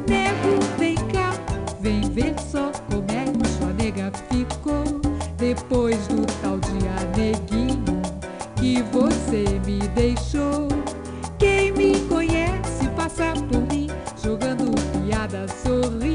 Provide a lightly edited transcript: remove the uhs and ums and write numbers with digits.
Nego, vem cá, vem ver só como é que sua nega ficou. Depois do tal dia, neguinho, que você me deixou. Quem me conhece passa por mim, jogando piada, sorrindo.